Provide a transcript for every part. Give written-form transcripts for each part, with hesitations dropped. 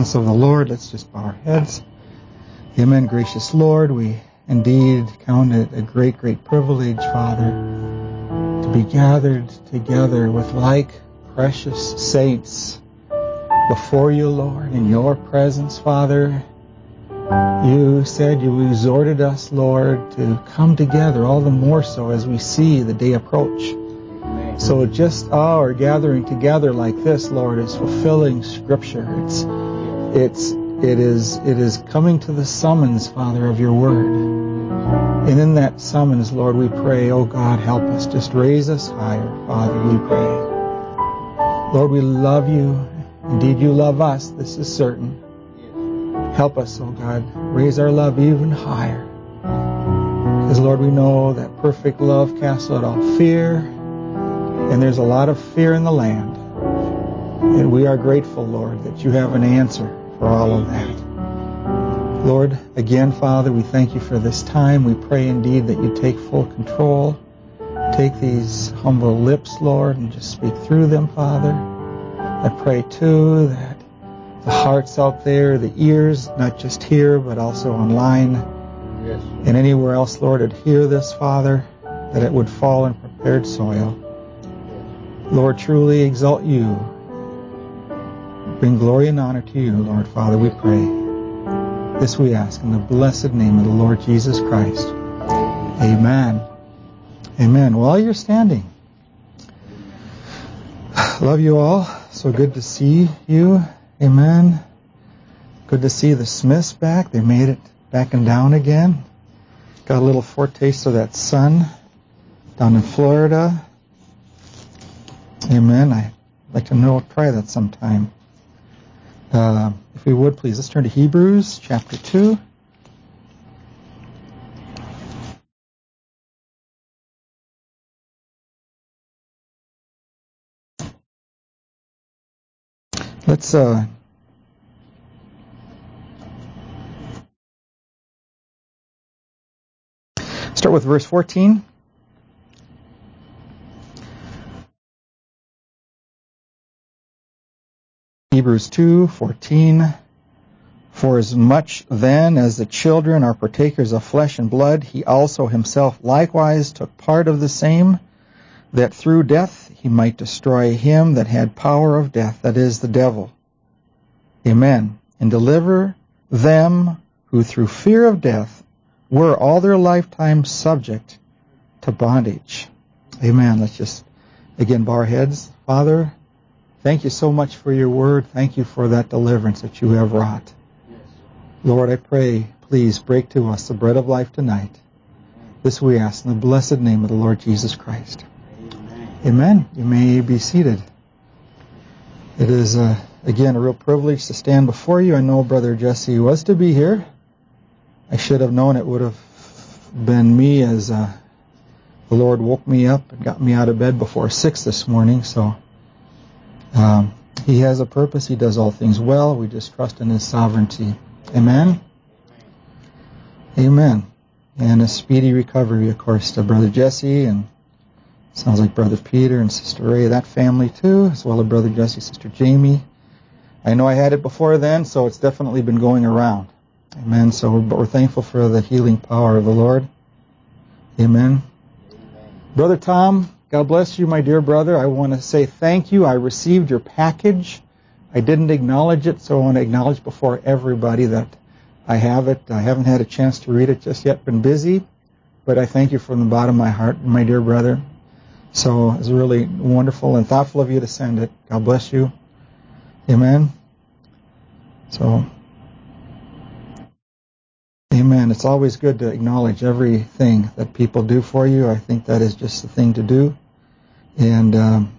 presence of the Lord. Let's just bow our heads. Amen. Gracious Lord, we indeed count it a great, great privilege, Father, to be gathered together with like precious saints before you, Lord, in your presence, Father. You said you exhorted us, Lord, to come together all the more so as we see the day approach. So just our gathering together like this, Lord, is fulfilling Scripture. It is coming to the summons, Father, of your word. And in that summons, Lord, we pray, oh God, help us. Just raise us higher, Father, we pray. Lord, we love you. Indeed, you love us. This is certain. Help us, oh God, raise our love even higher. Because, Lord, we know that perfect love casts out all fear. And there's a lot of fear in the land. And we are grateful, Lord, that you have an answer for all of that. Lord, again, Father, we thank you for this time. We pray indeed that you take full control. Take these humble lips, Lord, and just speak through them, Father. I pray, too, that the hearts out there, the ears, not just here, but also online, and anywhere else, Lord, would hear this, Father, that it would fall in prepared soil. Lord, truly exalt you. Bring glory and honor to you, Lord, Father, we pray. This we ask in the blessed name of the Lord Jesus Christ. Amen. Amen. While you're standing, love you all. So good to see you. Amen. Good to see the Smiths back. They made it back and down again. Got a little foretaste of that sun down in Florida. Amen. I'd like to try that sometime. If we would, please, let's turn to Hebrews chapter 2. Let's start with verse 14. Hebrews 2:14. For as much then as the children are partakers of flesh and blood, he also himself likewise took part of the same, that through death he might destroy him that had power of death, that is, the devil. Amen. And deliver them who through fear of death were all their lifetime subject to bondage. Amen. Let's just again bow our heads. Father, thank you so much for your word. Thank you for that deliverance that you have wrought. Yes. Lord, I pray, please break to us the bread of life tonight. This we ask in the blessed name of the Lord Jesus Christ. Amen. Amen. You may be seated. It is, again, a real privilege to stand before you. I know Brother Jesse was to be here. I should have known it would have been me as the Lord woke me up and got me out of bed before 6 this morning, so he has a purpose. He does all things well. We just trust in his sovereignty. Amen? Amen. And a speedy recovery, of course, to Brother Jesse, and sounds like Brother Peter and Sister Ray, that family too, as well as Brother Jesse, Sister Jamie. I know I had it before then, so it's definitely been going around. Amen. So we're thankful for the healing power of the Lord. Amen. Brother Tom, God bless you, my dear brother. I want to say thank you. I received your package. I didn't acknowledge it, so I want to acknowledge before everybody that I have it. I haven't had a chance to read it just yet. Been busy, but I thank you from the bottom of my heart, my dear brother. So it's really wonderful and thoughtful of you to send it. God bless you. Amen. So, amen. It's always good to acknowledge everything that people do for you. I think that is just the thing to do. And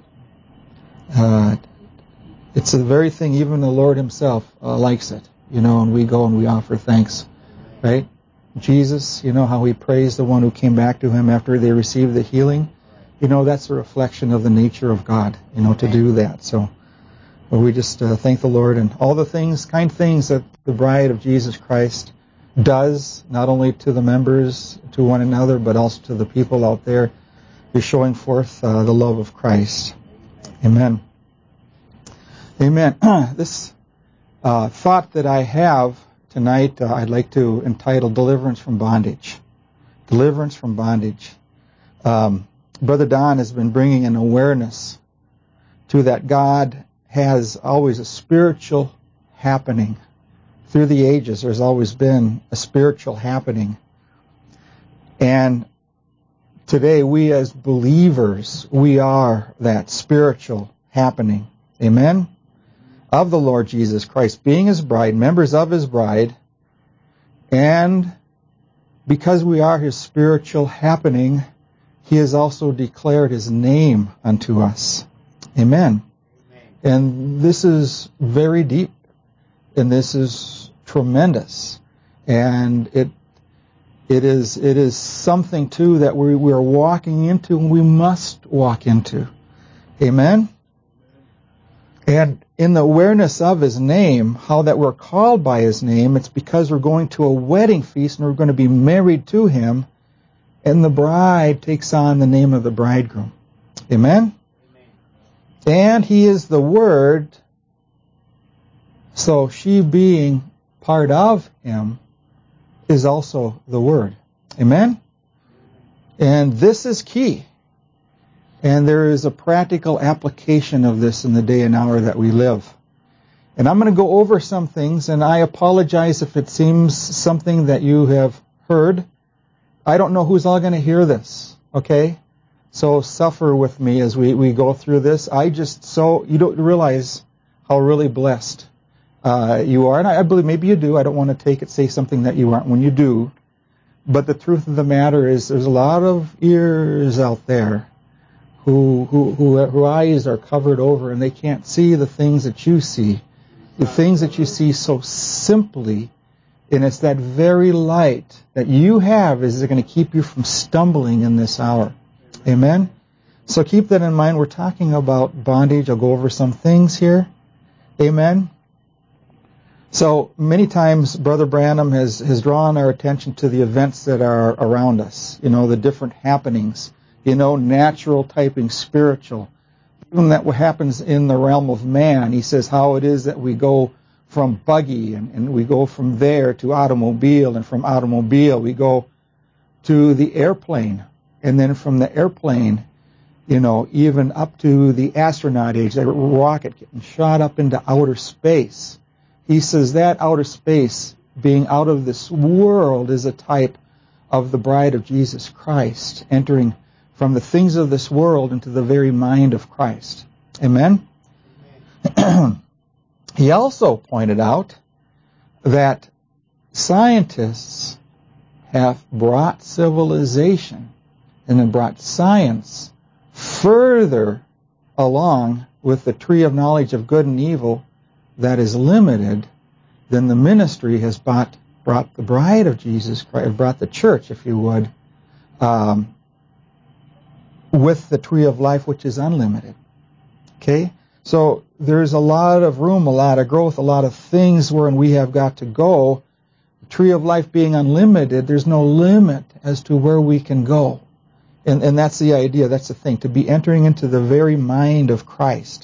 it's the very thing, even the Lord himself likes it, and we go and we offer thanks, right? Jesus, how he praised the one who came back to him after they received the healing. That's a reflection of the nature of God, to do that. So we just thank the Lord and all the things, kind things that the bride of Jesus Christ does, not only to the members, to one another, but also to the people out there, is showing forth the love of Christ. Amen. Amen. This thought that I have tonight, I'd like to entitle Deliverance from Bondage. Deliverance from Bondage. Brother Don has been bringing an awareness to that God has always a spiritual happening. Through the ages, there's always been a spiritual happening. And today, we as believers, we are that spiritual happening. Amen? Of the Lord Jesus Christ, being His bride, members of His bride, and because we are His spiritual happening, He has also declared His name unto us. Amen. And this is very deep, and this is tremendous, and it is something too that we are walking into, and we must walk into. Amen. And in the awareness of His name, how that we're called by His name, it's because we're going to a wedding feast and we're going to be married to Him, and the bride takes on the name of the bridegroom. Amen? And He is the Word, so she being part of Him is also the Word. Amen? And this is key. And there is a practical application of this in the day and hour that we live. And I'm going to go over some things, and I apologize if it seems something that you have heard. I don't know who's all going to hear this, okay? So suffer with me as we go through this. You don't realize how really blessed you are. And I believe maybe you do. I don't want to say something that you aren't when you do. But the truth of the matter is there's a lot of ears out there who eyes are covered over, and they can't see the things that you see. The things that you see so simply, and it's that very light that you have is going to keep you from stumbling in this hour. Amen? So keep that in mind. We're talking about bondage. I'll go over some things here. Amen? So many times Brother Branham has drawn our attention to the events that are around us. The different happenings. Natural typing, spiritual. Even that what happens in the realm of man. He says how it is that we go from buggy and we go from there to automobile, and from automobile we go to the airplane, and then from the airplane, even up to the astronaut age, that rocket getting shot up into outer space. He says that outer space, being out of this world, is a type of the bride of Jesus Christ, entering from the things of this world into the very mind of Christ. Amen? He also pointed out that scientists have brought civilization and then brought science further along with the tree of knowledge of good and evil that is limited than the ministry has brought the bride of Jesus Christ, brought the church, if you would, with the tree of life, which is unlimited. Okay? So there's a lot of room, a lot of growth, a lot of things wherein we have got to go. The tree of life being unlimited, there's no limit as to where we can go. And that's the idea, that's the thing, to be entering into the very mind of Christ.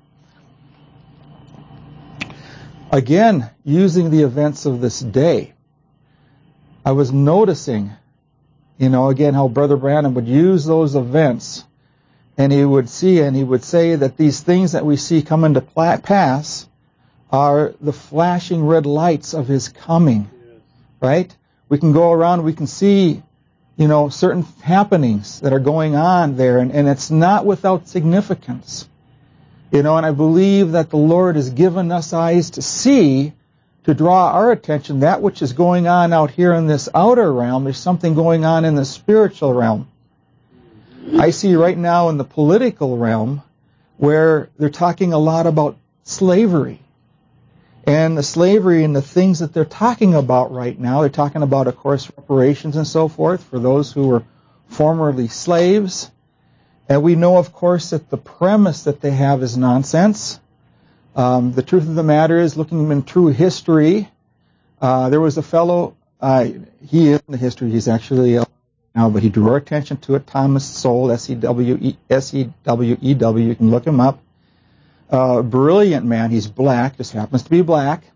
Again, using the events of this day, I was noticing, again, how Brother Branham would use those events, and he would say that these things that we see come into pass are the flashing red lights of His coming, right? We can go around, we can see, certain happenings that are going on there, and it's not without significance. And I believe that the Lord has given us eyes to see, to draw our attention, that which is going on out here in this outer realm. There's something going on in the spiritual realm. I see right now in the political realm where they're talking a lot about slavery. And the slavery and the things that they're talking about right now, they're talking about, of course, reparations and so forth for those who were formerly slaves. And we know, of course, that the premise that they have is nonsense. The truth of the matter is, looking in true history, there was a fellow, he is in the history, he's actually now, but he drew our attention to it, Thomas Sowell, S-E-W-E-W, you can look him up. Brilliant man, he's black, just happens to be black.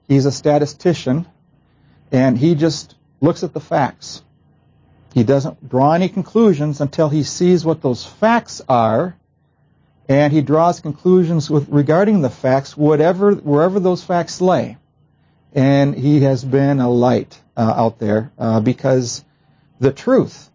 He's a statistician, and he just looks at the facts. He doesn't draw any conclusions until he sees what those facts are, and he draws conclusions regarding the facts, wherever those facts lay. And he has been a light out there because the truth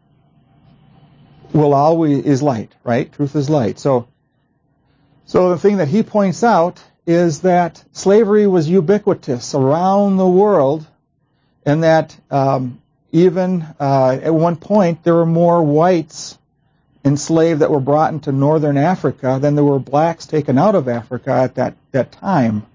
is light, right? Truth is light. So the thing that he points out is that slavery was ubiquitous around the world, and that even at one point there were more whites enslaved that were brought into northern Africa than there were blacks taken out of Africa at that time.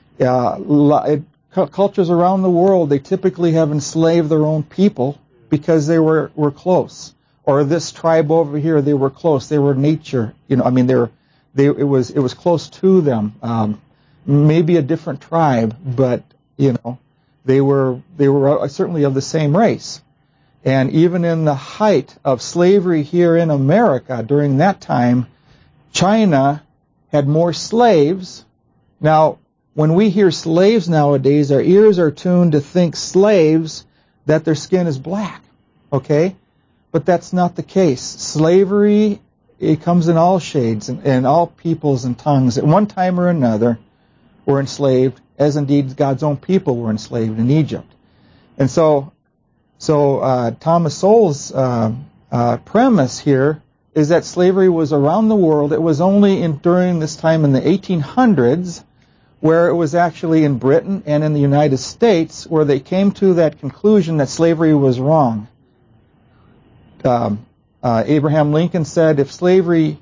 Cultures around the world, they typically have enslaved their own people because they were close. Or this tribe over here, they were close. They were nature. It was close to them. Maybe a different tribe, but they were certainly of the same race. And even in the height of slavery here in America during that time, China had more slaves. Now, when we hear slaves nowadays, our ears are tuned to think slaves that their skin is black. Okay? But that's not the case. Slavery, it comes in all shades and all peoples and tongues. At one time or another, were enslaved, as indeed God's own people were enslaved in Egypt. And so Thomas Sowell's premise here is that slavery was around the world. It was only during this time in the 1800s where it was actually in Britain and in the United States where they came to that conclusion that slavery was wrong. Abraham Lincoln said, if slavery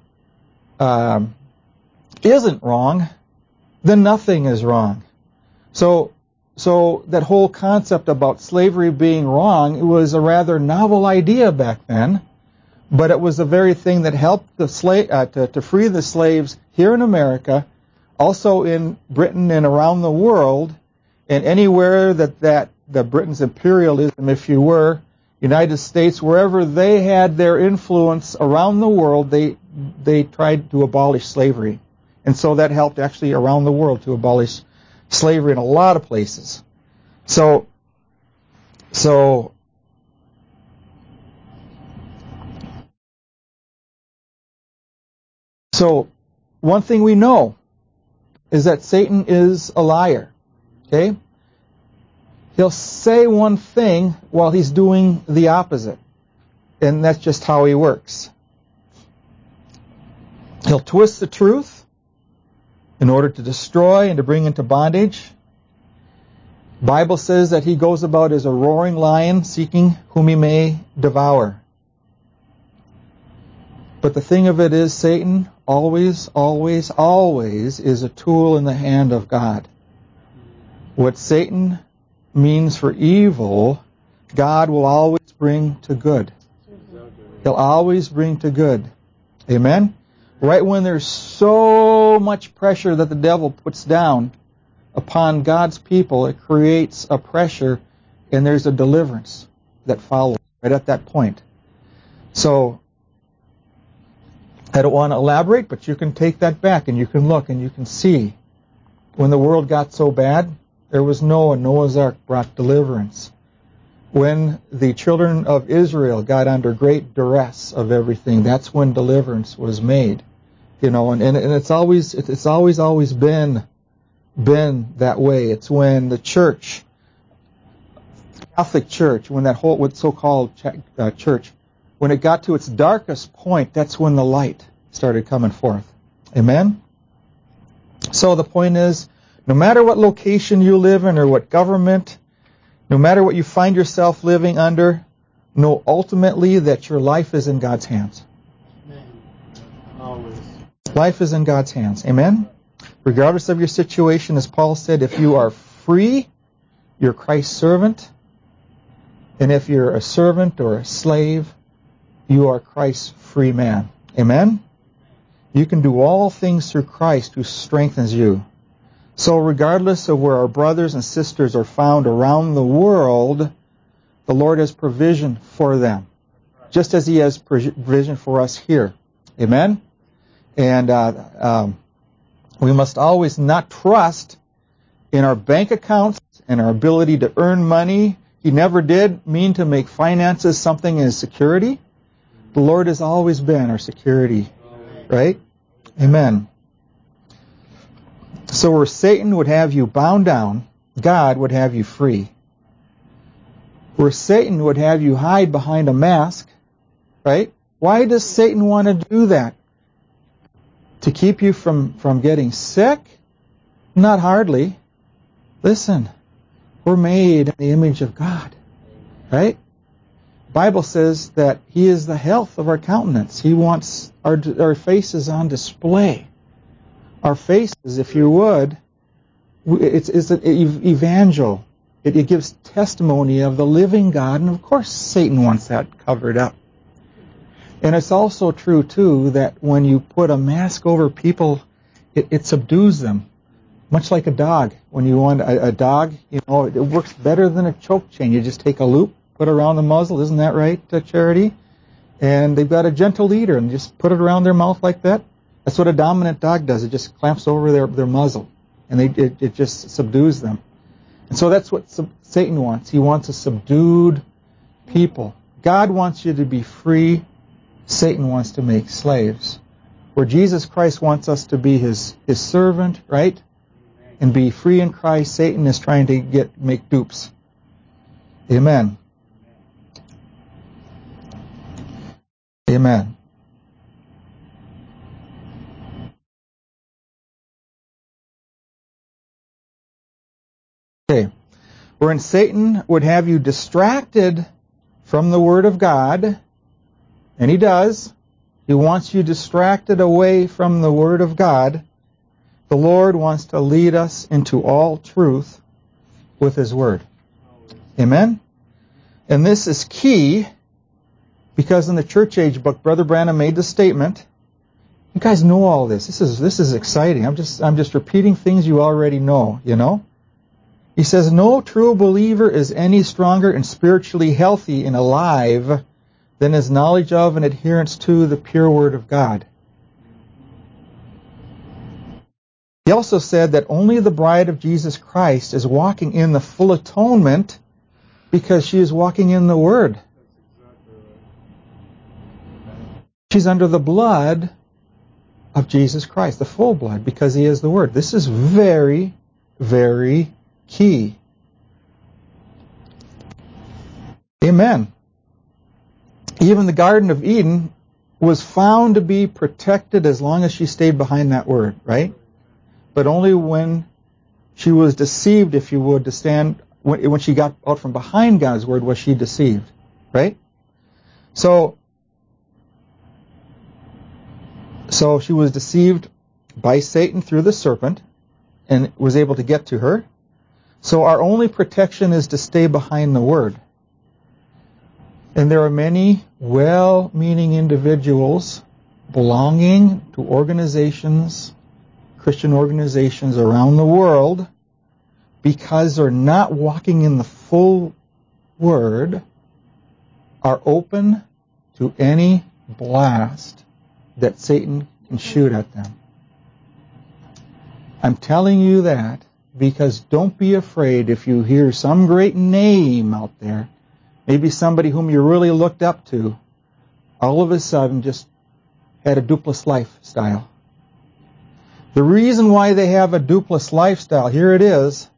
isn't wrong, then nothing is wrong. So that whole concept about slavery being wrong, it was a rather novel idea back then, but it was the very thing that helped the to free the slaves here in America, also in Britain and around the world, and anywhere that the Britain's imperialism, if you were, United States, wherever they had their influence around the world, they tried to abolish slavery. And so that helped actually around the world to abolish slavery in a lot of places. So one thing we know is that Satan is a liar. Okay? He'll say one thing while he's doing the opposite. And that's just how he works. He'll twist the truth in order to destroy and to bring into bondage. The Bible says that he goes about as a roaring lion, seeking whom he may devour. But the thing of it is, Satan always, always, always is a tool in the hand of God. What Satan means for evil, God will always bring to good. He'll always bring to good. Amen? Right when there's so much pressure that the devil puts down upon God's people, it creates a pressure, and there's a deliverance that follows right at that point. So, I don't want to elaborate, but you can take that back and you can look and you can see. When the world got so bad, there was Noah. Noah's Ark brought deliverance. When the children of Israel got under great duress of everything, that's when deliverance was made. And it's always been that way. It's when the church, Catholic Church, when that whole so-called church, when it got to its darkest point, that's when the light started coming forth. Amen? So the point is, no matter what location you live in or what government, no matter what you find yourself living under, know ultimately that your life is in God's hands. Always. Life is in God's hands. Amen? Regardless of your situation, as Paul said, if you are free, you're Christ's servant. And if you're a servant or a slave, you are Christ's free man. Amen? You can do all things through Christ who strengthens you. So regardless of where our brothers and sisters are found around the world, the Lord has provision for them, just as He has provision for us here. Amen? And we must always not trust in our bank accounts and our ability to earn money. He never did mean to make finances something as security. The Lord has always been our security, right? Amen. So where Satan would have you bound down, God would have you free. Where Satan would have you hide behind a mask, right? Why does Satan want to do that? To keep you from getting sick? Not hardly. Listen, we're made in the image of God, right? The Bible says that He is the health of our countenance. He wants our faces on display. Our faces, if you would, it's an evangel. It gives testimony of the living God, and of course Satan wants that covered up. And it's also true, too, that when you put a mask over people, it subdues them. Much like a dog. When you want a dog, it works better than a choke chain. You just take a loop, put it around the muzzle. Isn't that right, Charity? And they've got a gentle leader, and just put it around their mouth like that. That's what a dominant dog does. It just clamps over their muzzle, and it just subdues them. And so that's what Satan wants. He wants a subdued people. God wants you to be free. Satan wants to make slaves. Where Jesus Christ wants us to be His servant, right? And be free in Christ, Satan is trying to make dupes. Amen. Amen. Okay. Wherein Satan would have you distracted from the Word of God, and he does. He wants you distracted away from the Word of God. The Lord wants to lead us into all truth with His Word. Amen? And this is key because in the Church Age book, Brother Branham made the statement. You guys know all this. This is exciting. I'm just repeating things you already know, you know? He says, no true believer is any stronger and spiritually healthy and alive than his knowledge of and adherence to the pure Word of God. He also said that only the bride of Jesus Christ is walking in the full atonement because she is walking in the Word. She's under the blood of Jesus Christ, the full blood, because He is the Word. This is very, very key. Amen. Even the Garden of Eden was found to be protected as long as she stayed behind that Word, right? But only when she was deceived, if you would, to stand, when she got out from behind God's Word was she deceived, right? So she was deceived by Satan through the serpent and was able to get to her. So our only protection is to stay behind the Word. And there are many well-meaning individuals belonging to organizations, Christian organizations around the world, because they're not walking in the full Word, are open to any blast that Satan can shoot at them. I'm telling you that because don't be afraid if you hear some great name out there, maybe somebody whom you really looked up to, all of a sudden just had a duplex lifestyle. The reason why they have a duplex lifestyle, here it is.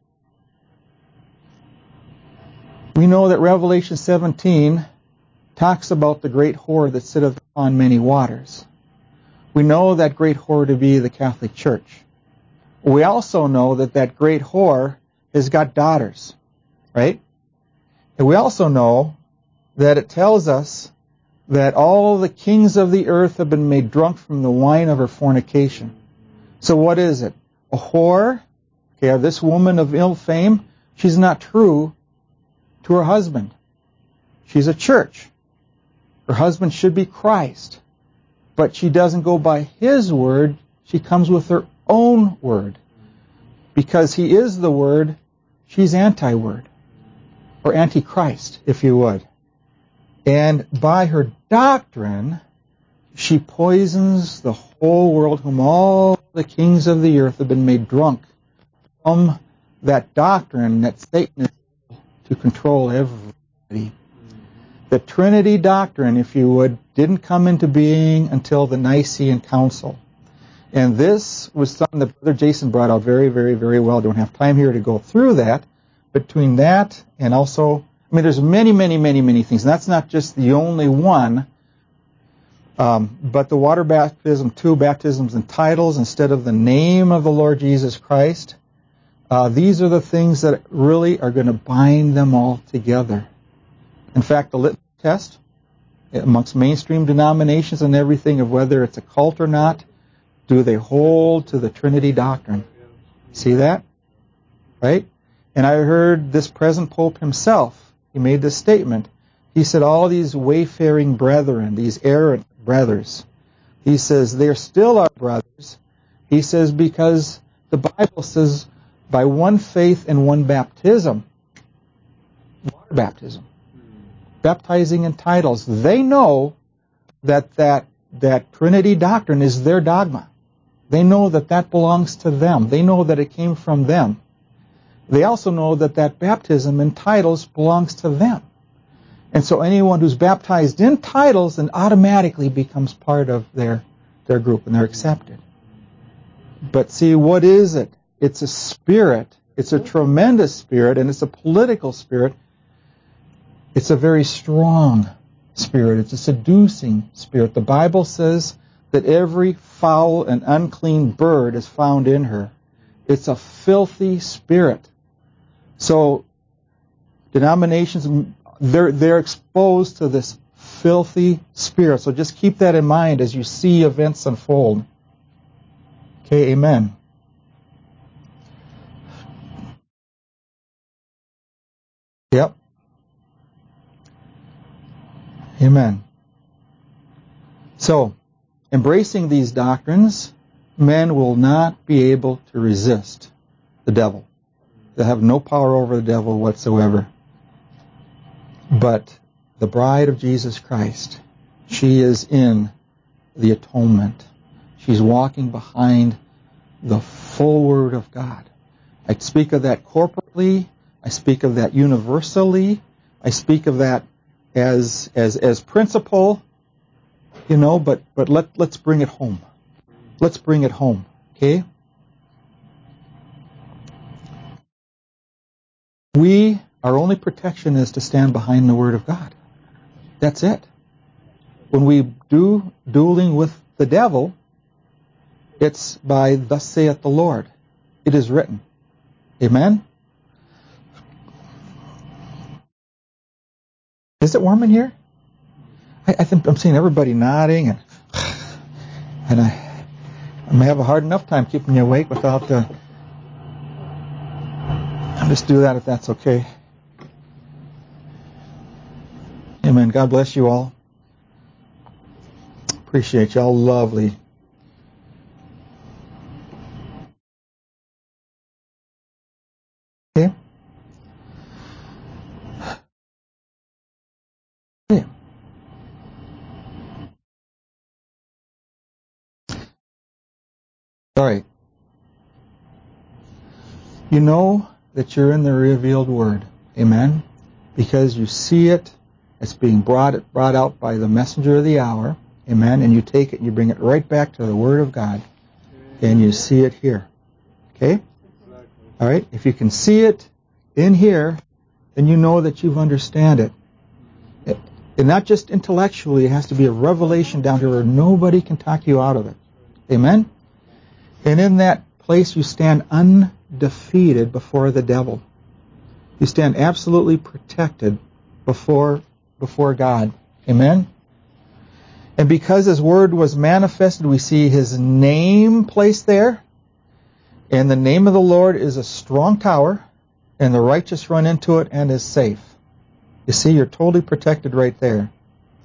We know that Revelation 17 talks about the great whore that sitteth on many waters. We know that great whore to be the Catholic Church. We also know that great whore has got daughters, right? And we also know that it tells us that all the kings of the earth have been made drunk from the wine of her fornication. So what is it? A whore? Okay, this woman of ill fame, she's not true to her husband. She's a church. Her husband should be Christ. But she doesn't go by His Word. She comes with her own word. Because He is the Word, she's anti-Word. Or anti-Christ, if you would. And by her doctrine, she poisons the whole world, whom all the kings of the earth have been made drunk from that doctrine that Satan is able to control everybody. The Trinity doctrine, if you would, didn't come into being until the Nicene Council. And this was something that Brother Jason brought out very, very, very well. I don't have time here to go through that. Between that and also, there's many, many, many, many things. And that's not just the only one. But the water baptism, too, baptisms and titles instead of the name of the Lord Jesus Christ. These are the things that really are going to bind them all together. In fact, the litmus test amongst mainstream denominations and everything of whether it's a cult or not, do they hold to the Trinity doctrine? See that? Right? And I heard this present Pope himself, he made this statement. He said all these wayfaring brethren, these errant brothers, he says they're still our brothers. He says because the Bible says by one faith and one baptism, water baptism, baptizing in titles. They know that Trinity doctrine is their dogma. They know that belongs to them. They know that it came from them. They also know that baptism in titles belongs to them. And so anyone who's baptized in titles then automatically becomes part of their group and they're accepted. But see, what is it? It's a spirit. It's a tremendous spirit, and it's a political spirit. It's a very strong spirit. It's a seducing spirit. The Bible says that every foul and unclean bird is found in her. It's a filthy spirit. So denominations, they're exposed to this filthy spirit. So just keep that in mind as you see events unfold. Okay, amen. Yep. Amen. So, embracing these doctrines, men will not be able to resist the devil. They have no power over the devil whatsoever. But the bride of Jesus Christ, she is in the atonement. She's walking behind the full Word of God. I speak of that corporately. I speak of that universally. I speak of that as principle, but let's bring it home. Let's bring it home, okay? Our only protection is to stand behind the Word of God. That's it. When we do dueling with the devil, it's by thus saith the Lord. It is written. Amen? Is it warm in here? I think I'm seeing everybody nodding, and I may have a hard enough time keeping you awake without the... I'll just do that if that's okay. Amen. God bless you all. Appreciate y'all. Lovely. Okay. Yeah. All right. You know that you're in the revealed Word. Amen. Because you see it. It's being brought out by the messenger of the hour. Amen. And you take it and you bring it right back to the Word of God. And you see it here. Okay? All right? If you can see it in here, then you know that you've understand it. And not just intellectually, it has to be a revelation down to where nobody can talk you out of it. Amen? And in that place you stand undefeated before the devil. You stand absolutely protected before God. Amen? And because His Word was manifested, we see His name placed there. And the name of the Lord is a strong tower, and the righteous run into it and is safe. You see, you're totally protected right there.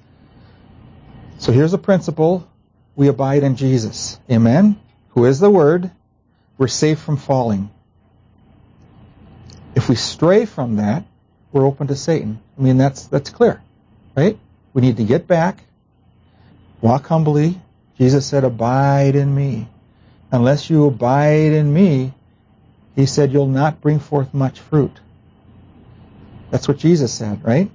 So here's a principle. We abide in Jesus. Amen? Who is the Word. We're safe from falling. If we stray from that, we're open to Satan. I mean, that's clear. Right? We need to get back. Walk humbly. Jesus said, abide in me. Unless you abide in me, He said, you'll not bring forth much fruit. That's what Jesus said, right?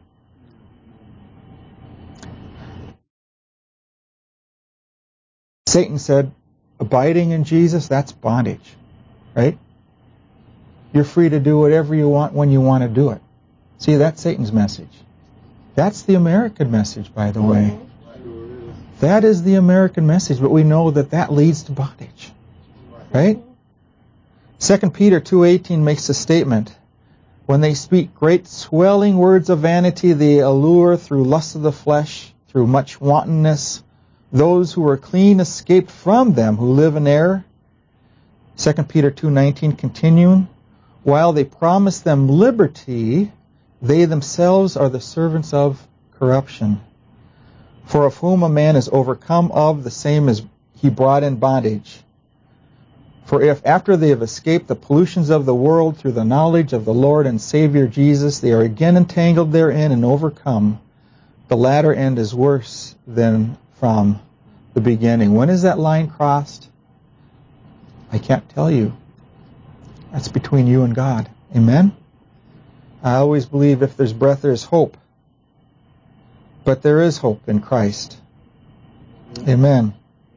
Satan said, abiding in Jesus, that's bondage, right? You're free to do whatever you want when you want to do it. See, that's Satan's message. That's the American message, by the way. That is the American message, but we know that that leads to bondage, right? 2 Peter 2:18 makes a statement. When they speak great swelling words of vanity, they allure through lust of the flesh, through much wantonness. Those who are clean escaped from them who live in error. 2 Peter 2:19 continuing. While they promise them liberty, they themselves are the servants of corruption. For of whom a man is overcome of, the same as he brought in bondage. For if after they have escaped the pollutions of the world through the knowledge of the Lord and Savior Jesus, they are again entangled therein and overcome, the latter end is worse than from the beginning. When is that line crossed? I can't tell you. That's between you and God. Amen? I always believe if there's breath, there's hope. But there is hope in Christ. Amen.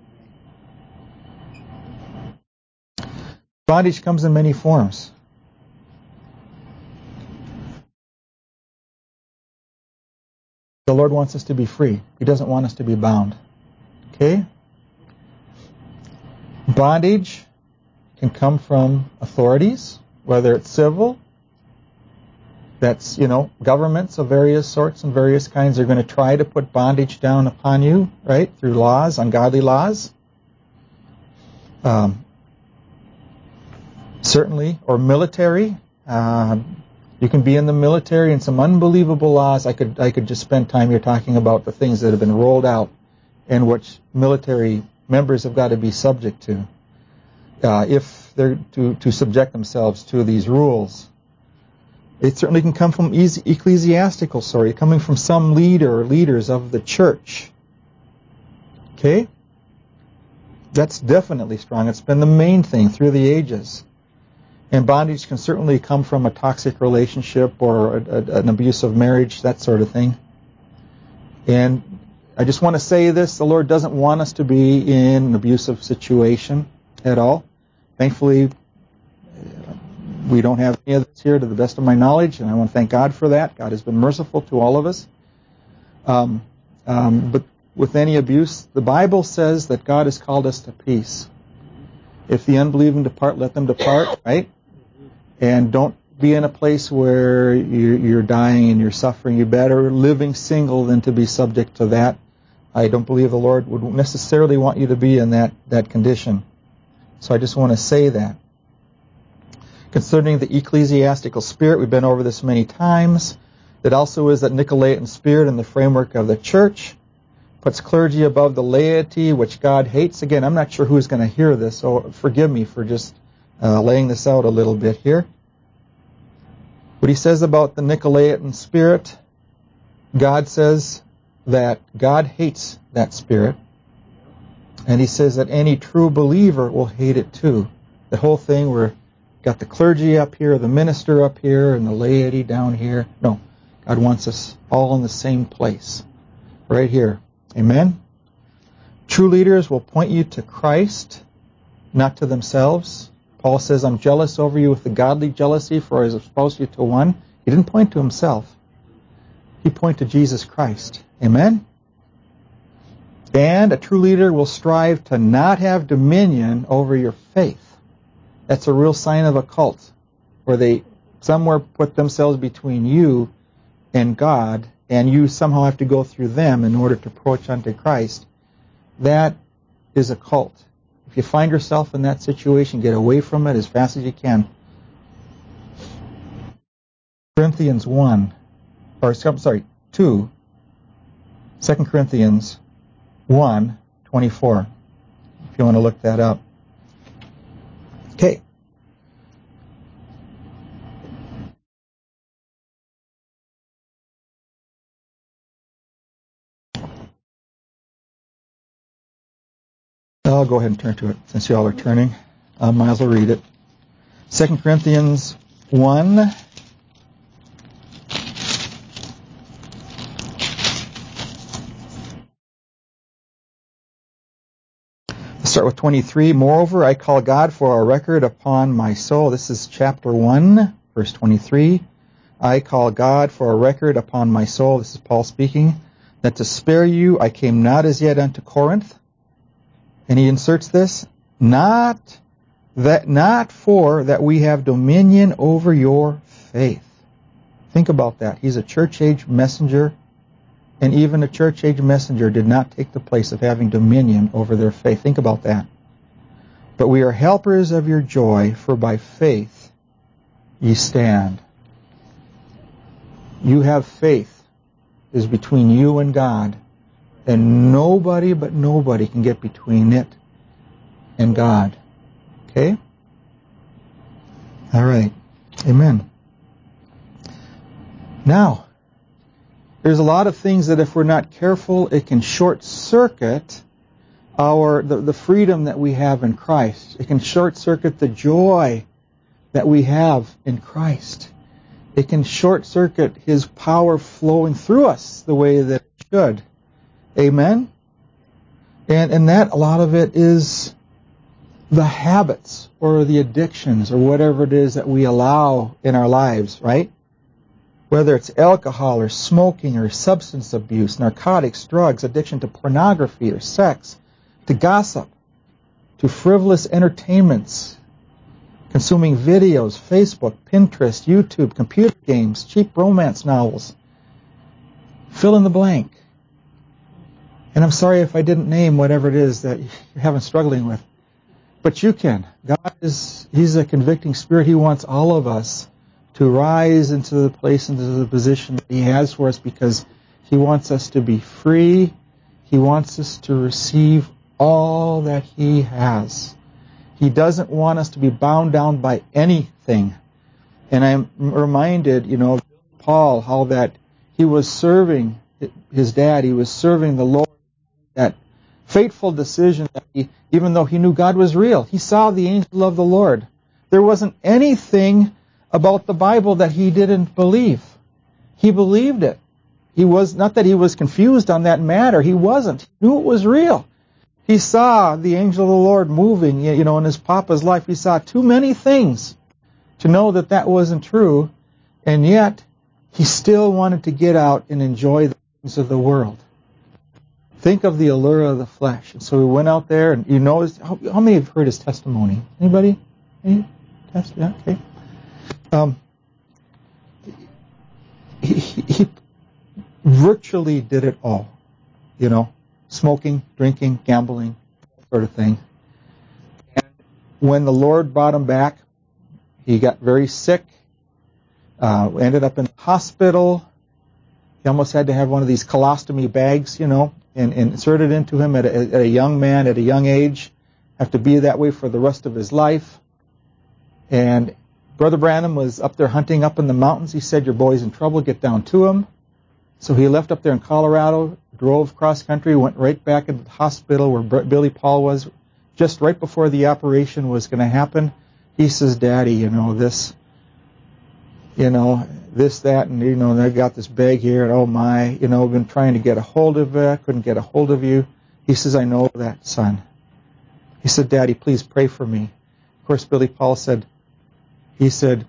Bondage comes in many forms. The Lord wants us to be free. He doesn't want us to be bound. Okay? Bondage can come from authorities, whether it's civil. That's, governments of various sorts and various kinds are going to try to put bondage down upon you, right? Through laws, ungodly laws. Certainly, or military. You can be in the military and some unbelievable laws. I could just spend time here talking about the things that have been rolled out and which military members have got to be subject to if they're to subject themselves to these rules. It certainly can come from ecclesiastical, coming from some leader or leaders of the church. Okay? That's definitely strong. It's been the main thing through the ages. And bondage can certainly come from a toxic relationship or an abusive marriage, that sort of thing. And I just want to say this, the Lord doesn't want us to be in an abusive situation at all. Thankfully, we don't have any of this here to the best of my knowledge, and I want to thank God for that. God has been merciful to all of us. But with any abuse, the Bible says that God has called us to peace. If the unbelieving depart, let them depart, right? And don't be in a place where you're dying and you're suffering. You're better living single than to be subject to that. I don't believe the Lord would necessarily want you to be in that condition. So I just want to say that. Concerning the ecclesiastical spirit, we've been over this many times. It also is that Nicolaitan spirit in the framework of the church. Puts clergy above the laity, which God hates. Again, I'm not sure who's going to hear this, so forgive me for just laying this out a little bit here. What he says about the Nicolaitan spirit, God says that God hates that spirit. And he says that any true believer will hate it too. The whole thing where got the clergy up here, the minister up here, and the laity down here. No, God wants us all in the same place, right here. Amen? True leaders will point you to Christ, not to themselves. Paul says, I'm jealous over you with the godly jealousy, for I espoused you to one. He didn't point to himself. He pointed to Jesus Christ. Amen? And a true leader will strive to not have dominion over your faith. That's a real sign of a cult, where they somewhere put themselves between you and God, and you somehow have to go through them in order to approach unto Christ. That is a cult. If you find yourself in that situation, get away from it as fast as you can. Corinthians 2 Corinthians 1:24. If you want to look that up. Okay. I'll go ahead and turn to it since you all are turning. I might as well read it. 2 Corinthians 1. Let's start with 23. Moreover, I call God for a record upon my soul. This is chapter 1, verse 23. I call God for a record upon my soul. This is Paul speaking. That to spare you I came not as yet unto Corinth. And he inserts this. Not for that we have dominion over your faith. Think about that. He's a church age messenger. And even a church age messenger did not take the place of having dominion over their faith. Think about that. But we are helpers of your joy, for by faith ye stand. You have faith is between you and God. And nobody but nobody can get between it and God. Okay? All right. Amen. Now, there's a lot of things that if we're not careful, it can short-circuit the freedom that we have in Christ. It can short-circuit the joy that we have in Christ. It can short-circuit His power flowing through us the way that it should. Amen? And that, a lot of it is the habits or the addictions or whatever it is that we allow in our lives, right? Whether it's alcohol or smoking or substance abuse, narcotics, drugs, addiction to pornography or sex, to gossip, to frivolous entertainments, consuming videos, Facebook, Pinterest, YouTube, computer games, cheap romance novels. Fill in the blank. And I'm sorry if I didn't name whatever it is that you're having struggling with. But you can. He's a convicting spirit. He wants all of us to rise into the place, into the position that He has for us, because He wants us to be free. He wants us to receive all that He has. He doesn't want us to be bound down by anything. And I'm reminded, of Paul, how that he was serving his dad, he was serving the Lord. That fateful decision that even though he knew God was real, he saw the angel of the Lord. There wasn't anything about the Bible that he didn't believe. He believed it. He was not that he was confused on that matter. He wasn't. He knew it was real. He saw the angel of the Lord moving, in his papa's life. He saw too many things to know that that wasn't true, and yet he still wanted to get out and enjoy the things of the world. Think of the allure of the flesh. And so we went out there, and how many have heard his testimony? Anybody? Any test? Yeah, okay. He virtually did it all. Smoking, drinking, gambling, that sort of thing. And when the Lord brought him back, he got very sick, ended up in the hospital. He almost had to have one of these colostomy bags, and inserted into him at a young man, at a young age, have to be that way for the rest of his life. And Brother Branham was up there hunting up in the mountains. He said, your boy's in trouble, get down to him. So he left up there in Colorado, drove cross country, went right back into the hospital where Billy Paul was, just right before the operation was going to happen. He says, Daddy, this, that, and, I got this bag here, and oh my, I've been trying to get a hold of it, couldn't get a hold of you. He says, I know that, son. He said, Daddy, please pray for me. Of course, Billy Paul said, you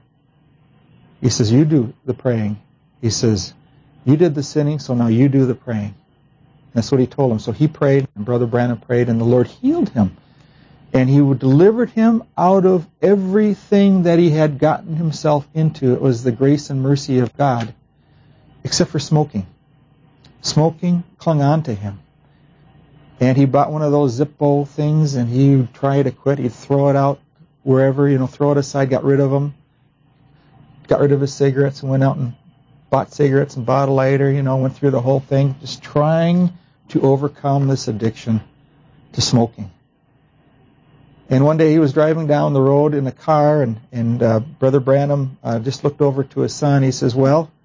do the praying. He says, you did the sinning, so now you do the praying. That's what he told him. So he prayed, and Brother Branham prayed, and the Lord healed him. And He delivered him out of everything that he had gotten himself into. It was the grace and mercy of God, except for smoking. Smoking clung on to him. And he bought one of those Zippo things, and he would try to quit. He'd throw it out wherever, throw it aside, got rid of them. Got rid of his cigarettes and went out and bought cigarettes and bought a lighter, went through the whole thing, just trying to overcome this addiction to smoking. And one day he was driving down the road in a car, and Brother Branham just looked over to his son. He says,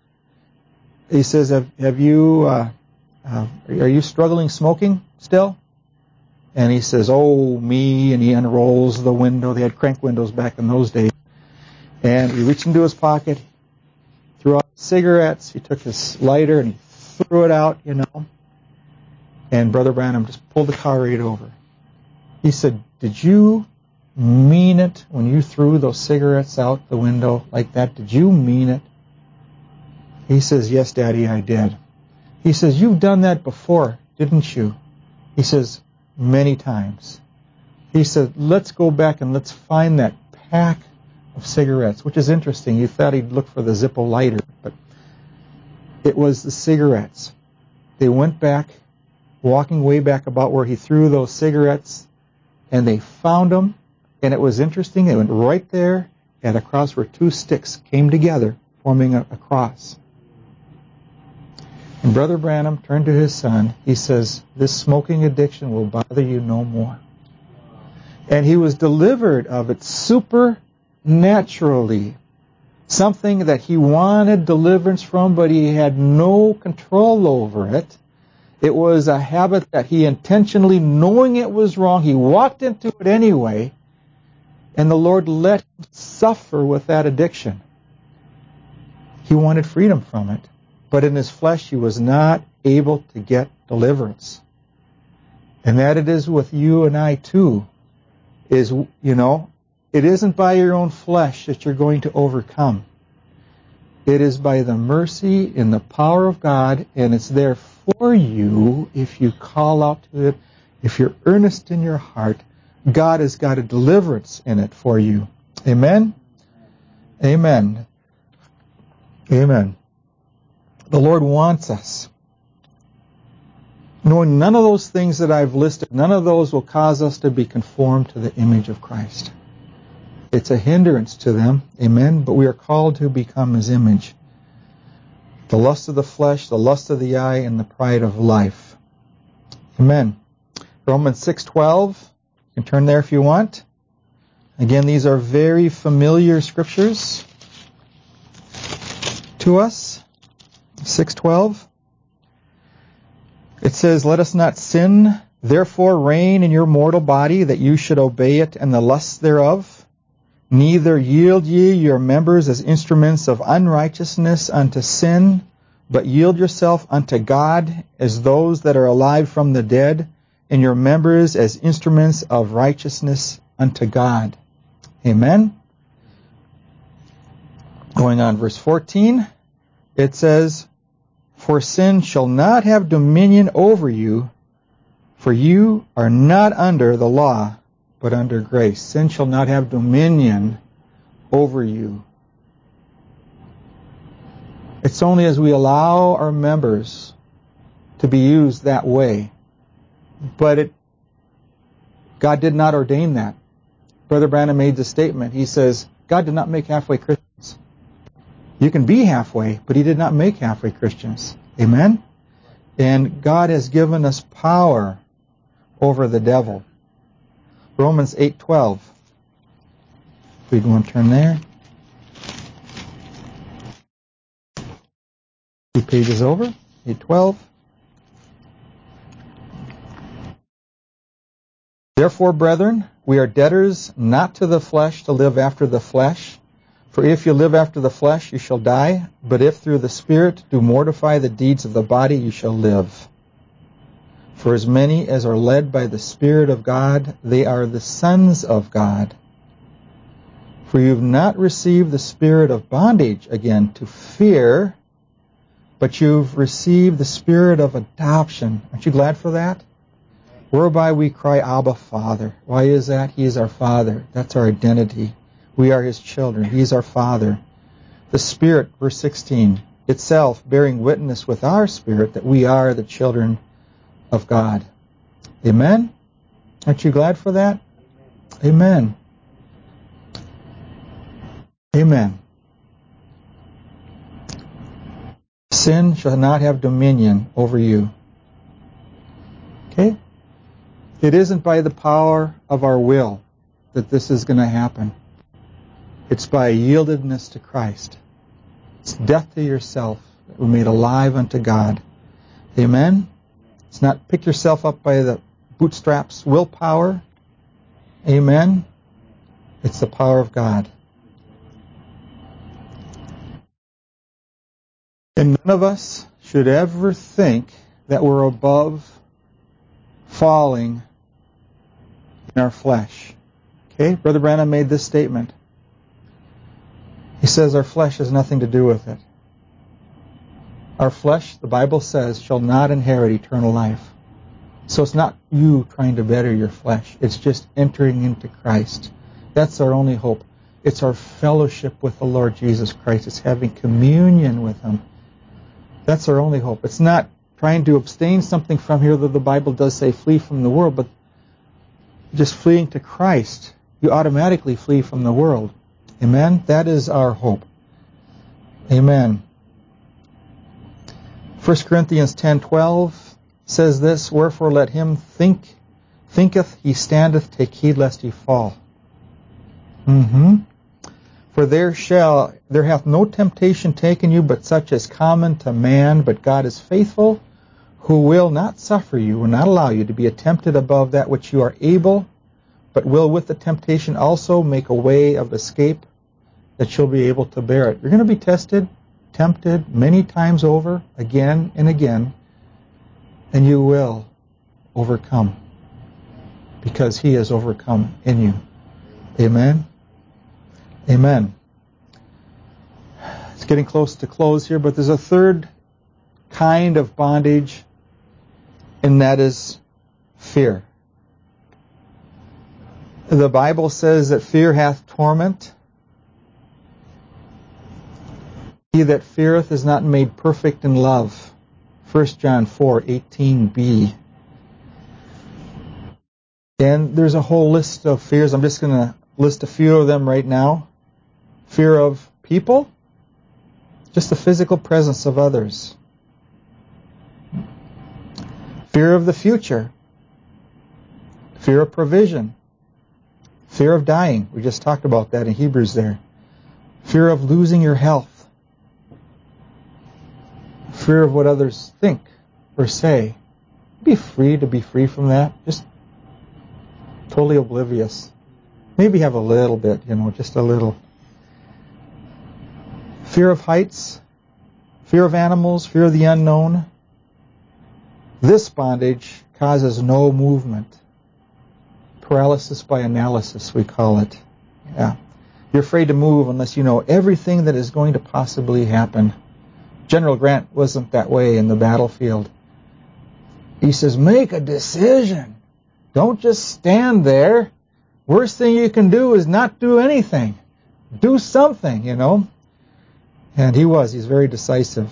have you, are you struggling smoking still? And he says, oh, me, and he unrolls the window. They had crank windows back in those days. And he reached into his pocket, threw out cigarettes, he took his lighter and he threw it out, and Brother Branham just pulled the car right over. He said, "Did you mean it when you threw those cigarettes out the window like that? Did you mean it?" He says, "Yes, Daddy, I did." He says, "You've done that before, didn't you?" He says, "Many times." He said, "Let's go back and let's find that pack of cigarettes," which is interesting. You thought he'd look for the Zippo lighter, but it was the cigarettes. They went back, walking way back about where he threw those cigarettes, and they found them, and it was interesting. They went right there at a cross where two sticks came together, forming a cross. And Brother Branham turned to his son. He says, "This smoking addiction will bother you no more." And he was delivered of it supernaturally. Something that he wanted deliverance from, but he had no control over it. It was a habit that he intentionally, knowing it was wrong, he walked into it anyway, and the Lord let him suffer with that addiction. He wanted freedom from it, but in his flesh he was not able to get deliverance. And that it is with you and I too, is, it isn't by your own flesh that you're going to overcome. It is by the mercy and the power of God, and it's there for you if you call out to it, if you're earnest in your heart. God has got a deliverance in it for you. Amen? Amen. Amen. The Lord wants us. Knowing none of those things that I've listed, none of those will cause us to be conformed to the image of Christ. It's a hindrance to them, amen, but we are called to become His image. The lust of the flesh, the lust of the eye, and the pride of life. Amen. Romans 6:12, you can turn there if you want. Again, these are very familiar scriptures to us. 6:12. It says, "Let us not sin, therefore reign in your mortal body, that you should obey it and the lusts thereof. Neither yield ye your members as instruments of unrighteousness unto sin, but yield yourself unto God as those that are alive from the dead, and your members as instruments of righteousness unto God." Amen. Going on, verse 14, it says, "For sin shall not have dominion over you, for you are not under the law, but under grace." Sin shall not have dominion over you. It's only as we allow our members to be used that way. But God did not ordain that. Brother Branham made the statement. He says, God did not make halfway Christians. You can be halfway, but He did not make halfway Christians. Amen? And God has given us power over the devil. Romans 8:12. If we want to turn there. 2 pages over. 8:12. "Therefore, brethren, we are debtors not to the flesh to live after the flesh. For if you live after the flesh, you shall die. But if through the Spirit do mortify the deeds of the body, you shall live. For as many as are led by the Spirit of God, they are the sons of God. For you have not received the spirit of bondage again to fear, but you've received the spirit of adoption." Aren't you glad for that? "Whereby we cry, Abba, Father." Why is that? He is our Father. That's our identity. We are His children. He is our Father. The Spirit, verse 16, itself bearing witness with our spirit that we are the children of God. Amen? Aren't you glad for that? Amen. Amen. Sin shall not have dominion over you. Okay? It isn't by the power of our will that this is going to happen. It's by yieldedness to Christ. It's death to yourself that we're made alive unto God. Amen? It's not pick yourself up by the bootstraps, willpower. Amen? It's the power of God. And none of us should ever think that we're above falling in our flesh. Okay? Brother Branham made this statement. He says our flesh has nothing to do with it. Our flesh, the Bible says, shall not inherit eternal life. So it's not you trying to better your flesh. It's just entering into Christ. That's our only hope. It's our fellowship with the Lord Jesus Christ. It's having communion with Him. That's our only hope. It's not trying to abstain something from here, though the Bible does say flee from the world, but just fleeing to Christ. You automatically flee from the world. Amen? That is our hope. Amen. 1 Corinthians 10:12 says this, wherefore let him thinketh he standeth, take heed lest he fall. For there hath no temptation taken you but such as common to man, but God is faithful, who will not suffer you, will not allow you to be tempted above that which you are able, but will with the temptation also make a way of escape, that you'll be able to bear it. You're going to be tested, tempted many times over, again and again, and you will overcome, because He has overcome in you. Amen? Amen. It's getting close to close here, but there's a third kind of bondage, and that is fear. The Bible says that fear hath torment. He that feareth is not made perfect in love. 1 John 4:18b. And there's a whole list of fears. I'm just going to list a few of them right now. Fear of people, just the physical presence of others. Fear of the future. Fear of provision. Fear of dying. We just talked about that in Hebrews there. Fear of losing your health. Fear of what others think or say. Be free from that. Just totally oblivious. Maybe have a little bit, just a little. Fear of heights. Fear of animals. Fear of the unknown. This bondage causes no movement. Paralysis by analysis, we call it. Yeah. You're afraid to move unless you know everything that is going to possibly happen. General Grant wasn't that way in the battlefield. He says, make a decision. Don't just stand there. Worst thing you can do is not do anything. Do something, And he's very decisive.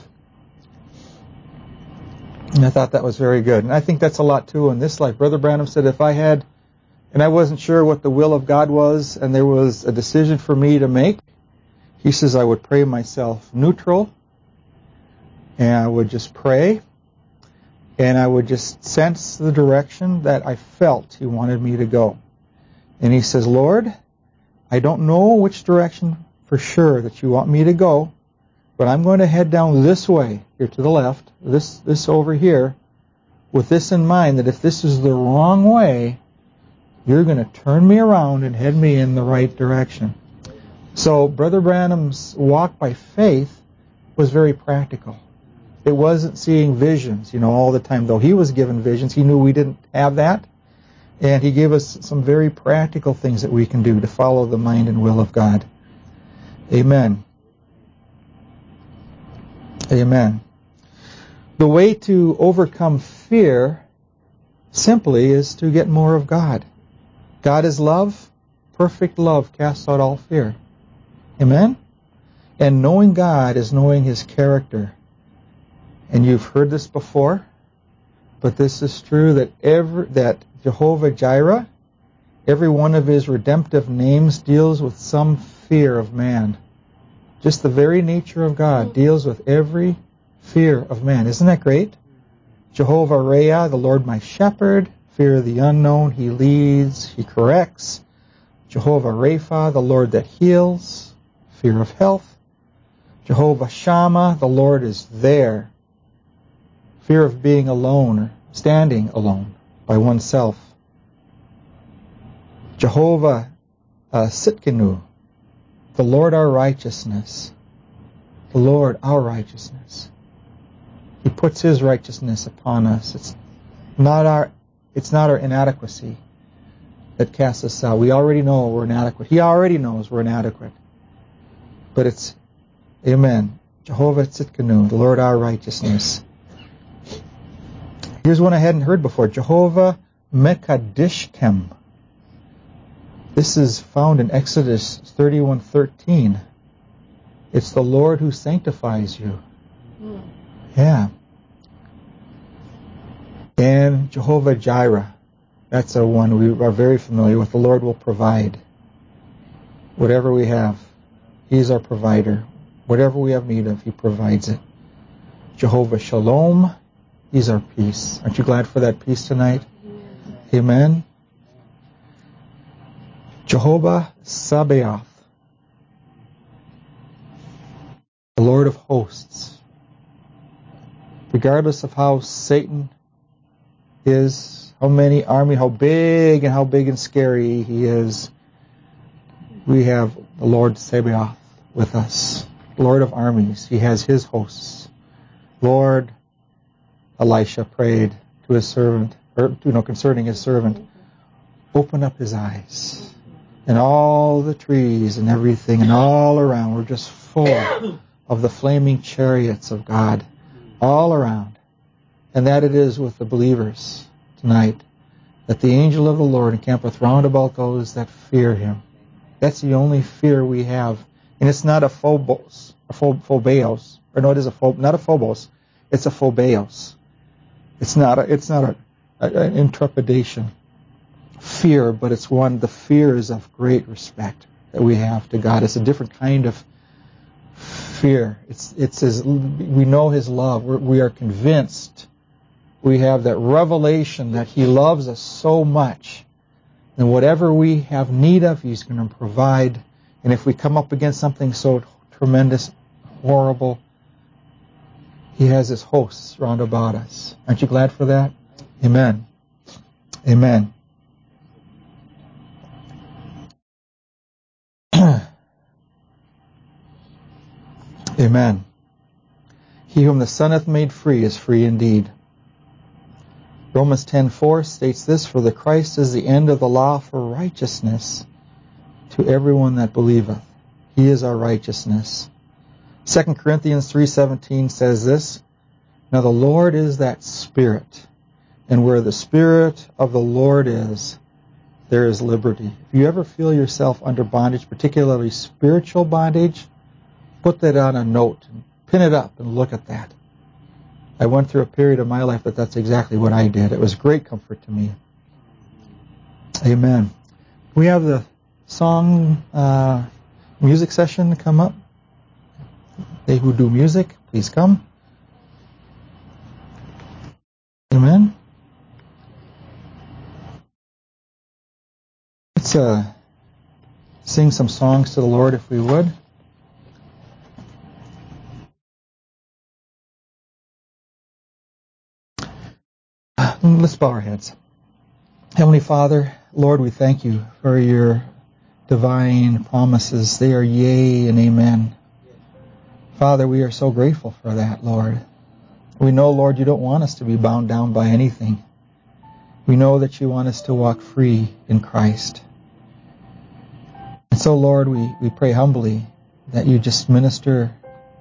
And I thought that was very good. And I think that's a lot too in this life. Brother Branham said if I had, and I wasn't sure what the will of God was, and there was a decision for me to make, he says I would pray myself neutral, and I would just pray, and I would just sense the direction that I felt He wanted me to go. And he says, Lord, I don't know which direction for sure that you want me to go, but I'm going to head down this way, here to the left, this over here, with this in mind, that if this is the wrong way, you're going to turn me around and head me in the right direction. So Brother Branham's walk by faith was very practical. It wasn't seeing visions, all the time. Though he was given visions, he knew we didn't have that. And he gave us some very practical things that we can do to follow the mind and will of God. Amen. Amen. The way to overcome fear simply is to get more of God. God is love. Perfect love casts out all fear. Amen? And knowing God is knowing His character. And you've heard this before, but this is true that Jehovah Jireh, every one of His redemptive names deals with some fear of man. Just the very nature of God deals with every fear of man. Isn't that great? Jehovah Reah, the Lord my shepherd, fear of the unknown, He leads, He corrects. Jehovah Rapha, the Lord that heals, fear of health. Jehovah Shammah, the Lord is there. Fear of being alone or standing alone by oneself. Jehovah Sitkenu, the Lord our righteousness. The Lord, our righteousness. He puts His righteousness upon us. It's not our inadequacy that casts us out. We already know we're inadequate. He already knows we're inadequate. But it's, amen, Jehovah Tzidkenu, the Lord our righteousness. Here's one I hadn't heard before. Jehovah Mekadishkem. This is found in Exodus 31:13. It's the Lord who sanctifies you. Yeah. And Jehovah Jireh. That's a one we are very familiar with. The Lord will provide whatever we have. He's our provider. Whatever we have need of, He provides it. Jehovah Shalom. He's our peace. Aren't you glad for that peace tonight? Amen. Jehovah Sabaoth. The Lord of hosts. Regardless of how Satan is, how many army, how big and scary he is, we have the Lord Sabaoth with us. Lord of armies. He has His hosts. Lord, Elisha prayed to his servant, concerning his servant, open up his eyes. And all the trees and everything and all around were just full of the flaming chariots of God all around. And that it is with the believers tonight, that the angel of the Lord encampeth round about those that fear Him. That's the only fear we have. And it's not a phobos, not a phobos, it's a phobeos. It's not an intrepidation. Fear, but it's the fear is of great respect that we have to God. It's a different kind of fear. It's His, we know His love. We are convinced. We have that revelation that He loves us so much. And whatever we have need of, He's going to provide. And if we come up against something so tremendous, horrible, He has His hosts round about us. Aren't you glad for that? Amen. Amen. Amen. He whom the Son hath made free is free indeed. Romans 10:4 states this, for the Christ is the end of the law for righteousness to everyone that believeth. He is our righteousness. 2 Corinthians 3:17 says this, now the Lord is that Spirit, and where the Spirit of the Lord is, there is liberty. If you ever feel yourself under bondage, particularly spiritual bondage, put that on a note and pin it up and look at that. I went through a period of my life that's exactly what I did. It was great comfort to me. Amen. We have the song music session come up. They who do music, please come. Amen. Let's sing some songs to the Lord if we would. Let's bow our heads. Heavenly Father, Lord, we thank You for Your divine promises. They are yea and amen. Father, we are so grateful for that, Lord. We know, Lord, You don't want us to be bound down by anything. We know that You want us to walk free in Christ. And so, Lord, we pray humbly that You just minister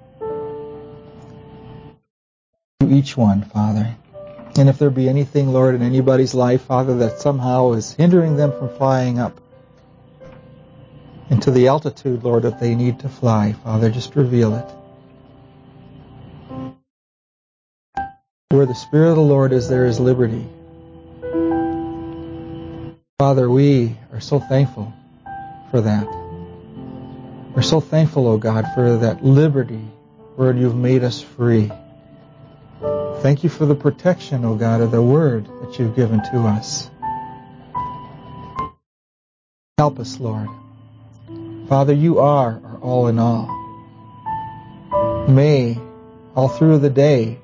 to each one, Father. And if there be anything, Lord, in anybody's life, Father, that somehow is hindering them from flying up into the altitude, Lord, that they need to fly, Father, just reveal it. Where the Spirit of the Lord is, there is liberty. Father, we are so thankful for that. We're so thankful, oh God, for that liberty where You've made us free. Thank You for the protection, oh God, of the Word that You've given to us. Help us, Lord. Father, You are our all in all. May, all through the day,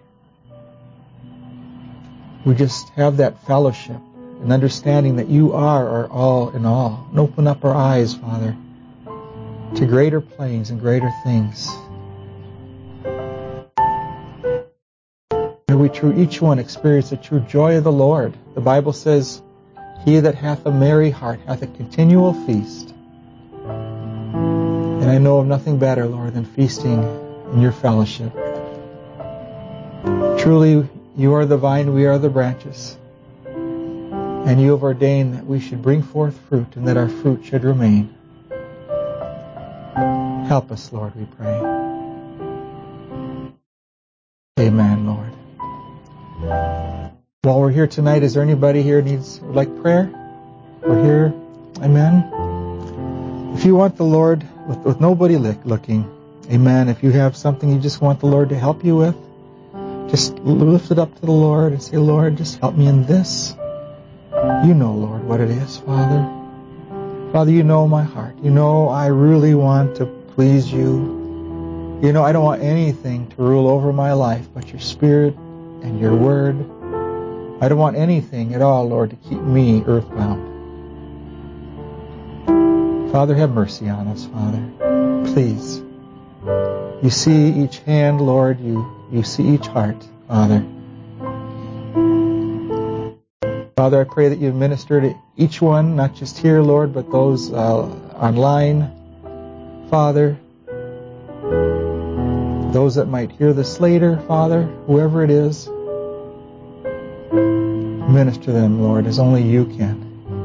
we just have that fellowship and understanding that You are our all in all. And open up our eyes, Father, to greater planes and greater things. May we each one experience the true joy of the Lord. The Bible says, he that hath a merry heart hath a continual feast. And I know of nothing better, Lord, than feasting in your fellowship. Truly, you are the vine, we are the branches. And you have ordained that we should bring forth fruit and that our fruit should remain. Help us, Lord, we pray. Amen, Lord. While we're here tonight, is there anybody here would like prayer? We're here. Amen. If you want the Lord, with nobody looking, amen. If you have something you just want the Lord to help you with, just lift it up to the Lord and say, Lord, just help me in this. You know, Lord, what it is, Father. Father, you know my heart. You know I really want to please you. You know I don't want anything to rule over my life but your Spirit and your Word. I don't want anything at all, Lord, to keep me earthbound. Father, have mercy on us, Father. Please. You see each hand, Lord. You see each heart, Father. Father, I pray that you minister to each one, not just here, Lord, but those online, Father. Those that might hear this later, Father, whoever it is, minister them, Lord, as only you can.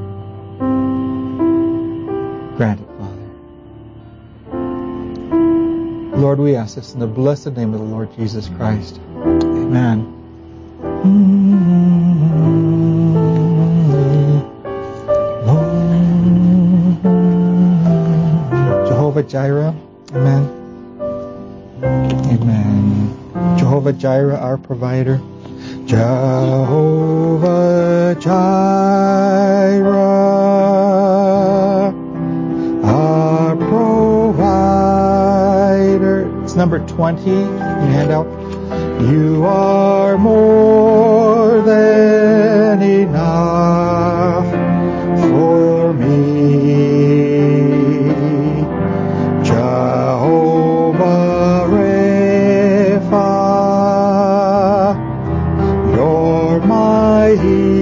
Grant it, Father. Lord, we ask this in the blessed name of the Lord Jesus Christ. Amen. Jehovah Jireh. Amen. Amen. Jehovah Jireh, our provider. Jehovah Jireh, our provider. It's number 20 in your handout. You are more than enough for me. Jehovah Rapha, you're my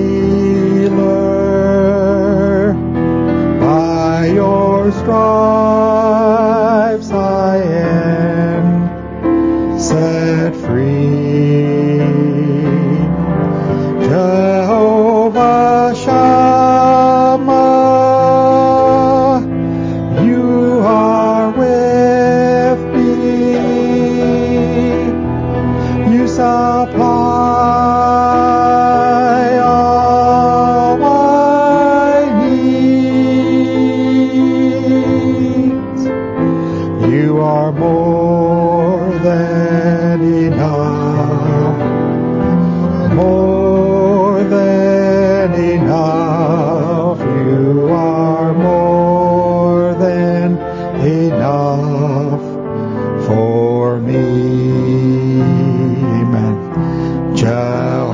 healer. By your stripes I am set free. Jehovah Shammah, you are with me. You supply all my needs. You are more than enough. More than enough. You are more than enough for me. Amen.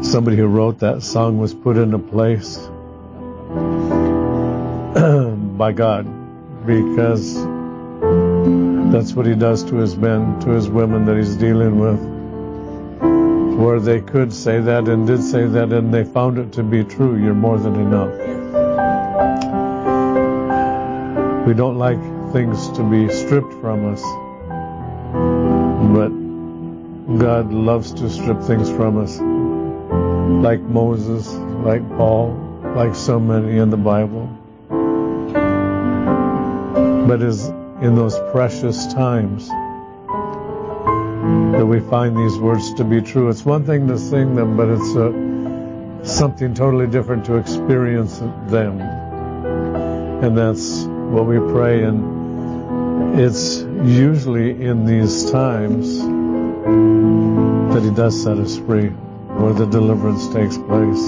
somebody who wrote that song was put in a place by God, because that's what he does to his men, to his women that he's dealing with, where they could say that and did say that, and they found it to be true. You're more than enough. We don't like things to be stripped from us, but God loves to strip things from us, like Moses, like Paul, like so many in the Bible. But it's in those precious times that we find these words to be true. It's one thing to sing them, but it's something totally different to experience them. And that's what we pray, and it's usually in these times that he does set us free, where the deliverance takes place.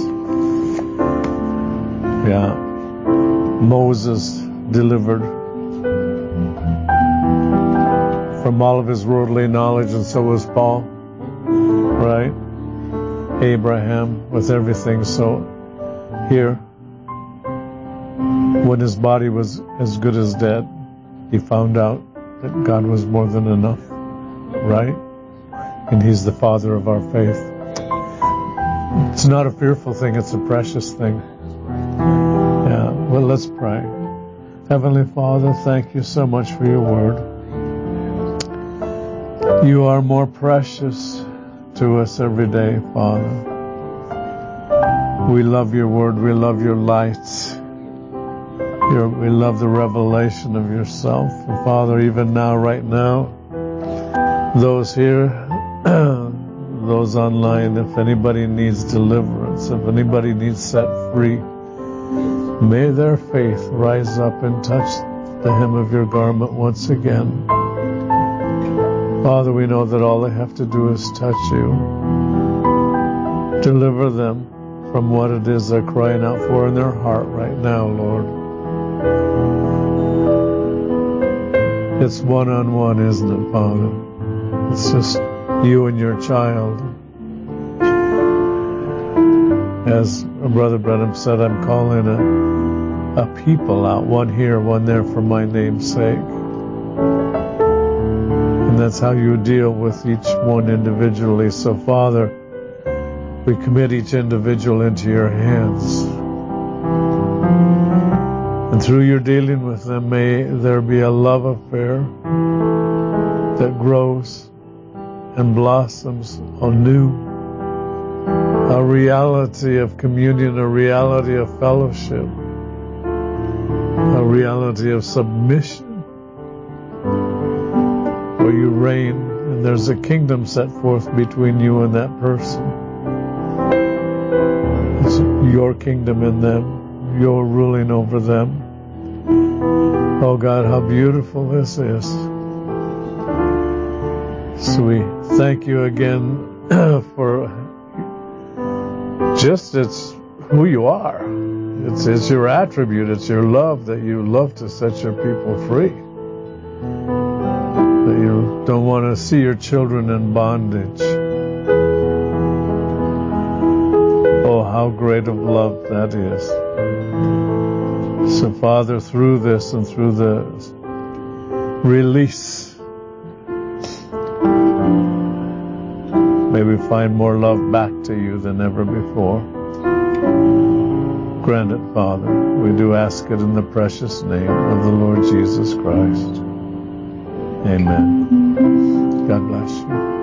Yeah. Moses delivered from all of his worldly knowledge, and so was Paul, right? Abraham with everything. So here, when his body was as good as dead, he found out that God was more than enough, right? And he's the Father of our faith. It's not a fearful thing, it's a precious thing. Yeah, well, let's pray. Heavenly Father, thank you so much for your word. You are more precious to us every day, Father. We love your word. We love your lights. We love the revelation of yourself. And Father, even now, right now, those here, those online, if anybody needs deliverance, if anybody needs set free, may their faith rise up and touch the hem of your garment once again. Father, we know that all they have to do is touch you. Deliver them from what it is they're crying out for in their heart right now, Lord. It's one-on-one, isn't it, Father? It's just you and your child. As Brother Branham said, I'm calling a people out, one here, one there, for my name's sake. And that's how you deal with each one individually. So, Father, we commit each individual into your hands. And through your dealing with them, may there be a love affair that grows and blossoms anew. A reality of communion, a reality of fellowship, a reality of submission, where you reign and there's a kingdom set forth between you and that person. It's your kingdom in them. You're ruling over them. Oh God, how beautiful this is. So we thank you again for just it's who you are. It's your attribute. It's your love, that you love to set your people free. That you don't want to see your children in bondage. Oh, how great of love that is. So, Father, through this and through the release, may we find more love back to you than ever before. Grant it, Father. We do ask it in the precious name of the Lord Jesus Christ. Amen. God bless you.